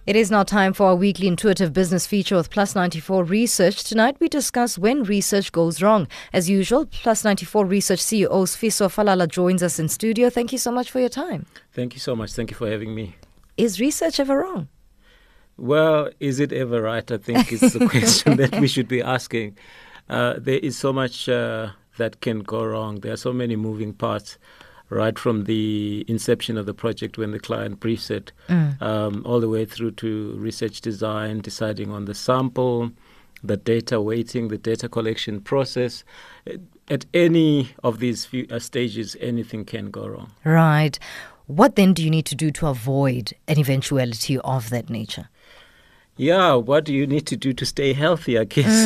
It is now time for our weekly intuitive business feature with Plus 94 Research. Tonight we discuss when research goes wrong. As usual, Plus 94 Research CEO Sifiso Falala joins us in studio. Thank you so much for your time. Thank you so much. Thank you for having me. Is research ever wrong? Well, is it ever right? I think it's the question that we should be asking. There is so much that can go wrong. There are so many moving parts, right from the inception of the project when the client briefs it, all the way through to research design, deciding on the sample, the data weighting, the data collection process. At any of these few stages, anything can go wrong. Right. What then do you need to do to avoid an eventuality of that nature? Yeah, what do you need to do to stay healthy, I guess?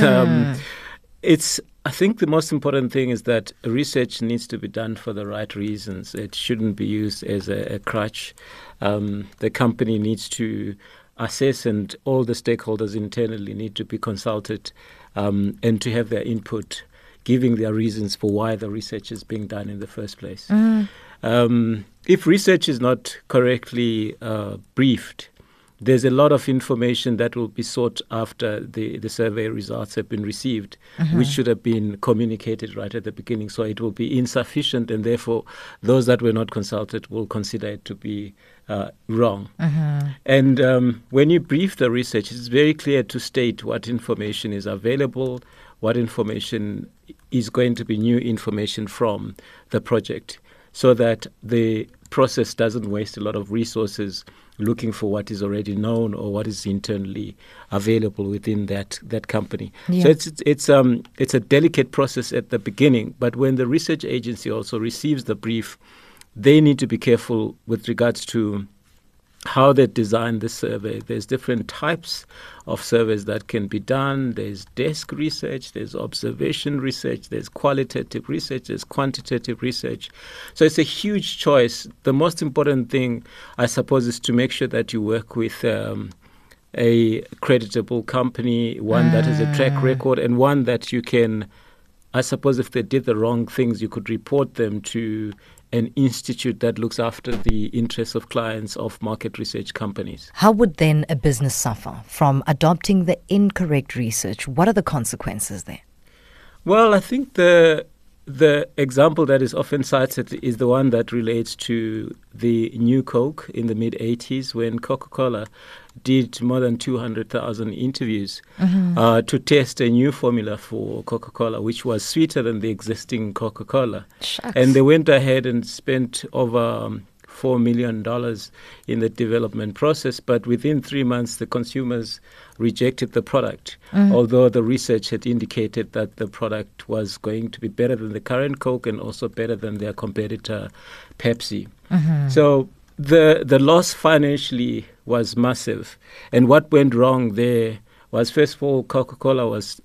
I think the most important thing is that research needs to be done for the right reasons. It shouldn't be used as a crutch. The company needs to assess, and all the stakeholders internally need to be consulted and to have their input, giving their reasons for why the research is being done in the first place. If research is not correctly briefed, there's a lot of information that will be sought after the survey results have been received, which should have been communicated right at the beginning. So it will be insufficient, and therefore those that were not consulted will consider it to be wrong. And when you brief the research, it's very clear to state what information is available, what information is going to be new information from the project, so that the process doesn't waste a lot of resources looking for what is already known or what is internally available within that company. Yeah. So it's a delicate process at the beginning, but when the research agency also receives the brief, they need to be careful with regards to how they design the survey. There's different types of surveys that can be done. There's desk research, there's observation research, there's qualitative research, there's quantitative research. So it's a huge choice. The most important thing, I suppose, is to make sure that you work with a creditable company, one that has a track record, and one that you can, I suppose, if they did the wrong things, you could report them to an institute that looks after the interests of clients of market research companies. How would then a business suffer from adopting the incorrect research? What are the consequences there? Well, I think the example that is often cited is the one that relates to the new Coke in the mid-'80s, when Coca-Cola did more than 200,000 interviews to test a new formula for Coca-Cola, which was sweeter than the existing Coca-Cola. Shucks. And they went ahead and spent over $4 million in the development process, but within 3 months the consumers rejected the product, although the research had indicated that the product was going to be better than the current Coke and also better than their competitor Pepsi. So the loss financially was massive. And what went wrong there was, first of all, Coca-Cola was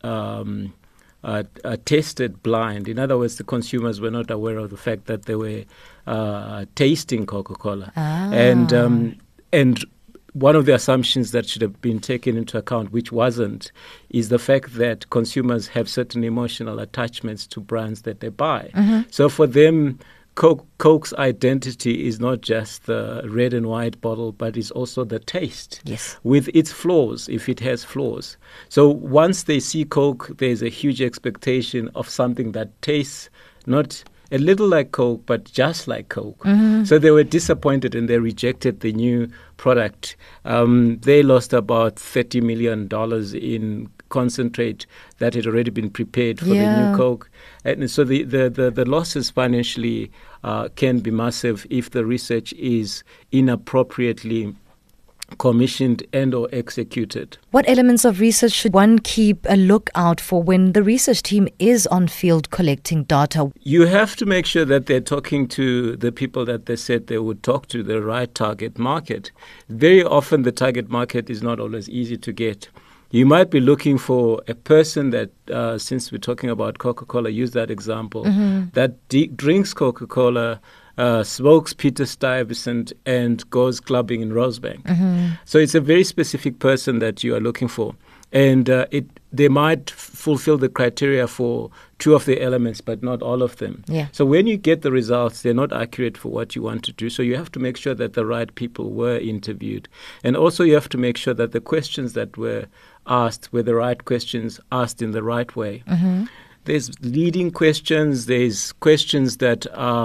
tasted blind. In other words, the consumers were not aware of the fact that they were tasting Coca-Cola. And one of the assumptions that should have been taken into account, which wasn't, is the fact that consumers have certain emotional attachments to brands that they buy. So for them, Coke's identity is not just the red and white bottle, but it's also the taste, with its flaws, if it has flaws. So once they see Coke, there's a huge expectation of something that tastes not a little like Coke, but just like Coke. So they were disappointed and they rejected the new product. They lost about $30 million in concentrate that had already been prepared for the new Coke. And so the losses financially can be massive if the research is inappropriately commissioned and or executed. What elements of research should one keep a lookout for when the research team is on field collecting data? You have to make sure that they're talking to the people that they said they would talk to, the right target market. Very often the target market is not always easy to get. You might be looking for a person that, since we're talking about Coca-Cola, use that example, that drinks Coca-Cola, smokes Peter Stuyvesant, and goes clubbing in Rosebank. So it's a very specific person that you are looking for. And they might fulfill the criteria for 2 of the elements, but not all of them. Yeah. So when you get the results, they're not accurate for what you want to do. So you have to make sure that the right people were interviewed. And also you have to make sure that the questions that were asked were the right questions, asked in the right way. Mm-hmm. There's leading questions. There's questions that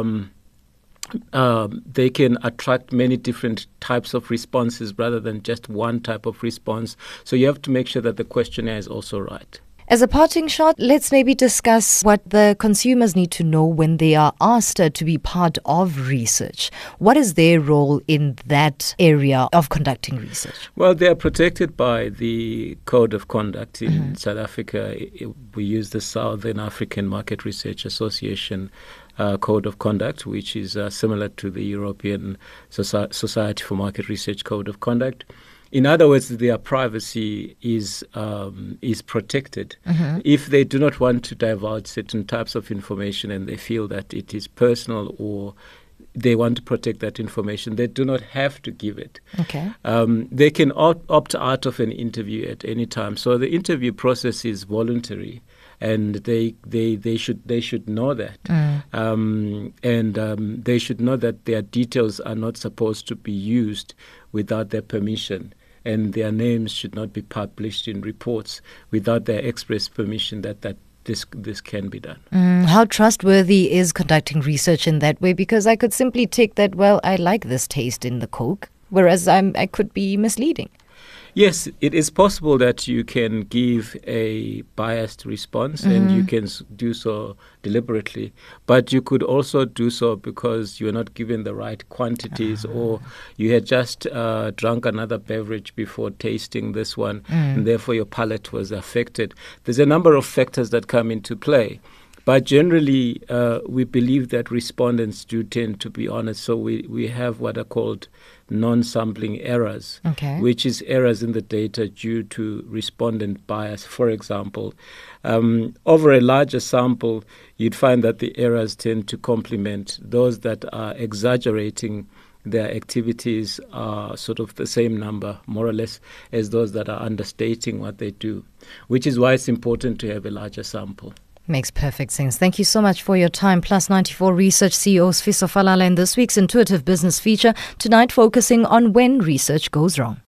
they can attract many different types of responses rather than just one type of response. So you have to make sure that the questionnaire is also right. As a parting shot, let's maybe discuss what the consumers need to know when they are asked to be part of research. What is their role in that area of conducting research? Well, they are protected by the Code of Conduct in South Africa. We use the Southern African Market Research Association Code of Conduct, which is similar to the European Society for Market Research Code of Conduct. In other words, their privacy is protected. Mm-hmm. If they do not want to divulge certain types of information and they feel that it is personal or they want to protect that information, they do not have to give it. Okay. They can opt out of an interview at any time. So the interview process is voluntary, and they should know that. They should know that their details are not supposed to be used without their permission, and their names should not be published in reports without their express permission that this can be done. How trustworthy is conducting research in that way? Because I could simply take that, well, I like this taste in the Coke, whereas I could be misleading. Yes, it is possible that you can give a biased response, and you can do so deliberately. But you could also do so because you are not given the right quantities, or you had just drunk another beverage before tasting this one, and therefore your palate was affected. There's a number of factors that come into play. But generally, we believe that respondents do tend to be honest. So we have what are called non-sampling errors, which is errors in the data due to respondent bias. For example, over a larger sample, you'd find that the errors tend to complement those that are exaggerating their activities are sort of the same number, more or less, as those that are understating what they do, which is why it's important to have a larger sample. Makes perfect sense. Thank you so much for your time. Plus 94 Research CEO Sfiso Falala in this week's Intuitive Business feature, tonight focusing on when research goes wrong.